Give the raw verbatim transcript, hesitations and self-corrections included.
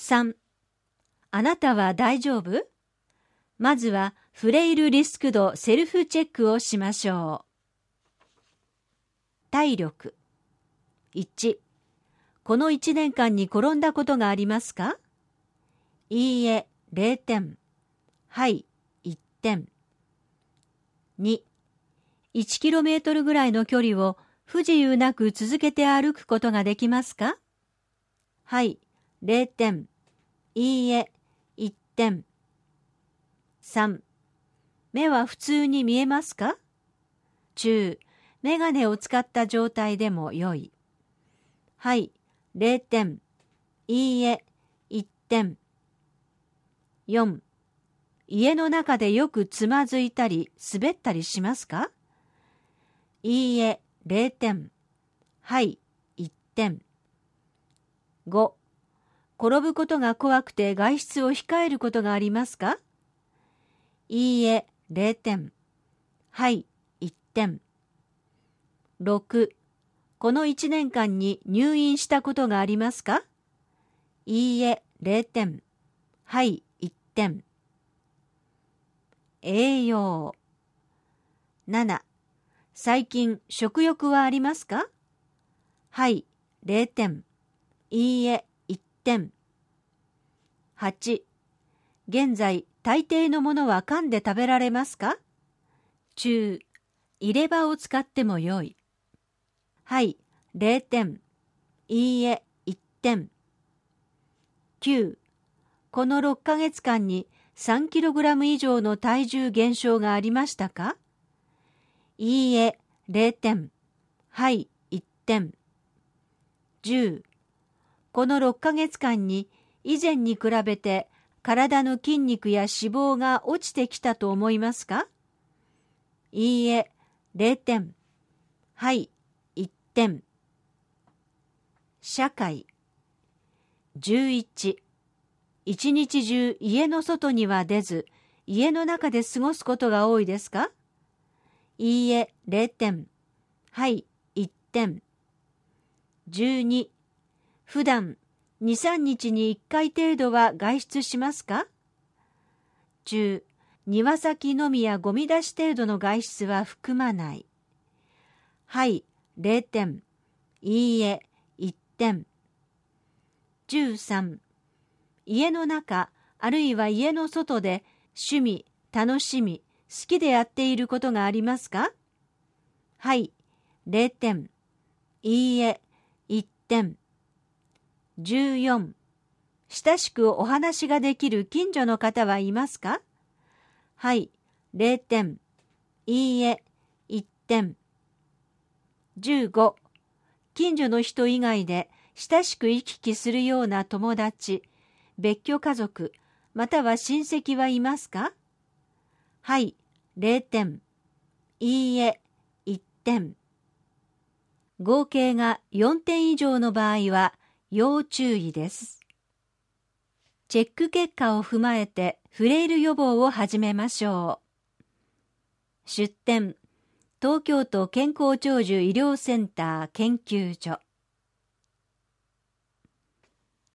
さん、あなたは大丈夫？まずはフレイルリスク度セルフチェックをしましょう。体力。いち、このいちねんかんに転んだことがありますか？いいえ、れいてん。はい、いってん。に、いちキロメートルぐらいの距離を不自由なく続けて歩くことができますか？はい、れいてん。いいえ、いってん。さん、目は普通に見えますか？中、メガネを使った状態でも良い。はい、れいてん。いいえ、いってん。よん、家の中でよくつまずいたり滑ったりしますか？いいえ、れいてん。はい、いってん。ご、転ぶことが怖くて外出を控えることがありますか？いいえ、れいてん。はい、いってん。ろく、このいちねんかんに入院したことがありますか？いいえ、れいてん。はい、いってん。栄養。なな、最近食欲はありますか？はい、れいてん。いいえ、いってん。はち、現在大抵のものは噛んで食べられますか？中、入れ歯を使ってもよい。はい、れいてん。いいえ、いってん。きゅう、このろっかげつかんにさんキログラム以上の体重減少がありましたか？いいえ、れいてん。はい、いってん。じゅう、このろっかげつかんに以前に比べて体の筋肉や脂肪が落ちてきたと思いますか？いいえ、れいてん。はい、いってん。社会。じゅういち、一日中家の外には出ず、家の中で過ごすことが多いですか？いいえ、れいてん。はい、いってん。じゅうに、普段に、さんにちにいっかい程度は外出しますか？中、庭先のみやゴミ出し程度の外出は含まない。はい、れいてん。いいえ、いってん。じゅうさん、家の中あるいは家の外で趣味、楽しみ、好きでやっていることがありますか？はい、れいてん。いいえ、いってん。じゅうよん、親しくお話ができる近所の方はいますか？はい、れいてん。いいえ、いってん。じゅうご、近所の人以外で親しく行き来するような友達、別居家族、または親戚はいますか？はい、れいてん。いいえ、いってん。合計がよんてん以上の場合は要注意です。チェック結果を踏まえてフレイル予防を始めましょう。出典、東京都健康長寿医療センター研究所。